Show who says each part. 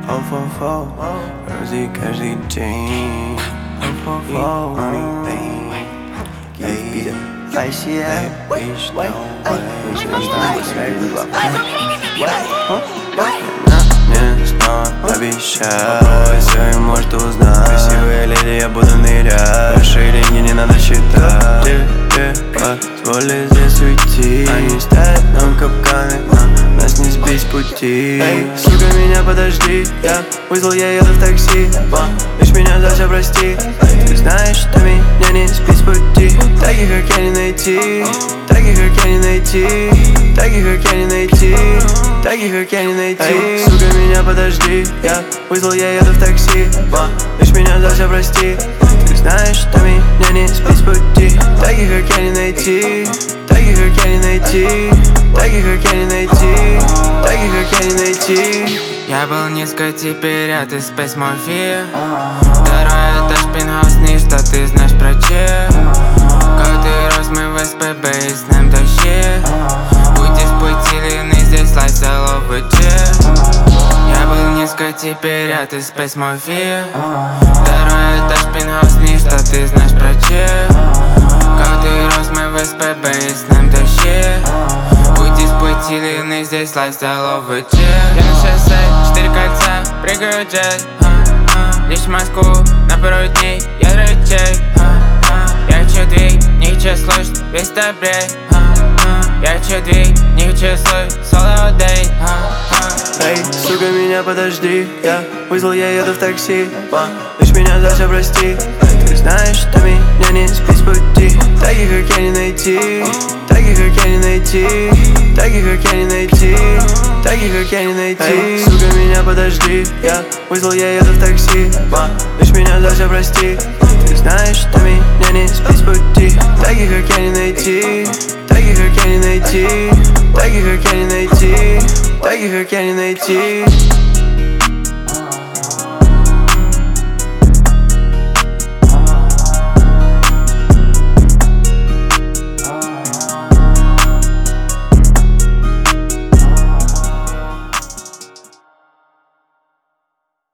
Speaker 1: Рози каждый день. Мне снова обещай, все и может узнать. Красивая леди, я буду нырять. Большие деньги не надо считать. Тебе позволь здесь уйти. Они ставят нам капканы, нас не сбить с пути. Эй, сука, меня подожди, я вызвал, я еду в такси. Лишь меня за все прости. Ты знаешь, что меня не сбить с пути. Таких, как я, не найти. Таких, как я, не найти. Таких, как я, не найти. Таких, как я, не найти. Эй, сука, меня подожди, я вызвал, я еду в такси. Лишь меня за все прости. Ты знаешь, что меня не сбить с пути. Таких, как я, не найти. Таких, как я, не найти. Таких, как я, не найти. Таких, как я, не найти.
Speaker 2: Я был низко, теперь ты Space Mafia. Второй этаж, пентхаус, что ты знаешь про чек. Как ты рос, мы в СПБ и знаем тащи. Уйди с пути длинный, здесь лайфстайл чек. Я был низко, теперь ты Space Mafia. Второй этаж, пентхаус, что ты знаешь про чек. Как ты рос, мы в СПБ и знаем тащи. Уйди с пути длинный, здесь лайфстайл чек. Я на шоссе, 4 кольца, прыгаю джет. Лишь в Москву на пару дней, я рычаг. Я хочу двиг, не хочу слушать весь таблет. Я хочу двиг, не хочу слушать solo day.
Speaker 1: Эй, сука, меня подожди, я вызвал, я еду в такси. Лишь меня за все прости. Ты знаешь, что меня не сбить с пути. Таких, как я, не найти. Таких, как я, не найти. Таких, как я, не найти. Таких, как я, не найти. Эй, сука, меня подожди, я вызвал, я еду в такси. Лишь меня за все прости. Ты знаешь, что меня не сбить с пути. Таких, как я, не найти. Таких, как я, не найти. Таких, как я, не найти. Таких, как я, не найти.